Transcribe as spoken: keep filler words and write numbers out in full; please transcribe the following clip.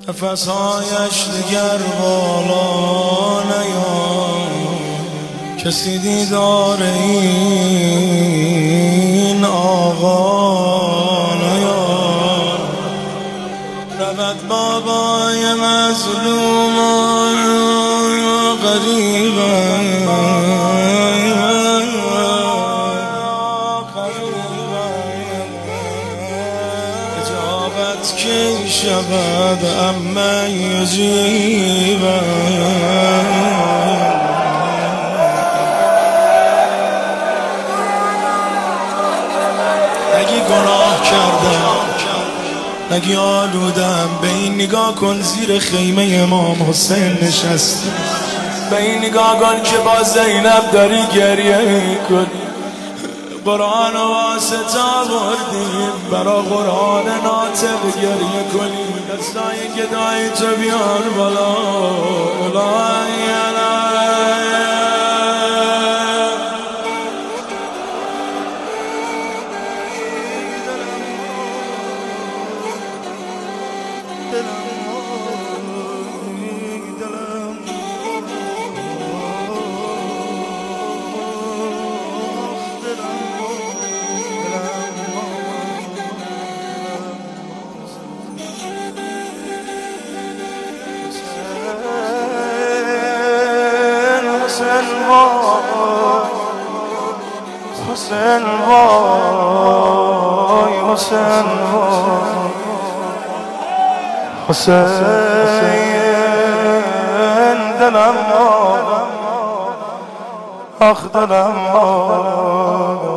نفسهایش دیگر بالا نیاد، کسی دیدار این آقا نیاد. رود بابای مظلوم غریبا اجابت کی شود اما یجیبا. اگه گناه کردم اگه آلودم، به این نگاه کن زیر خیمه امام حسین نشسته، به این نگاه کن که با زینب داری گریه کن. قرآن واسطه آوردیم برا قرآن ناطق گریه کنیم، دستای گدای تو بیار بالا. الهی حسین وای حسین وای حسین دلم آخ دلم آخ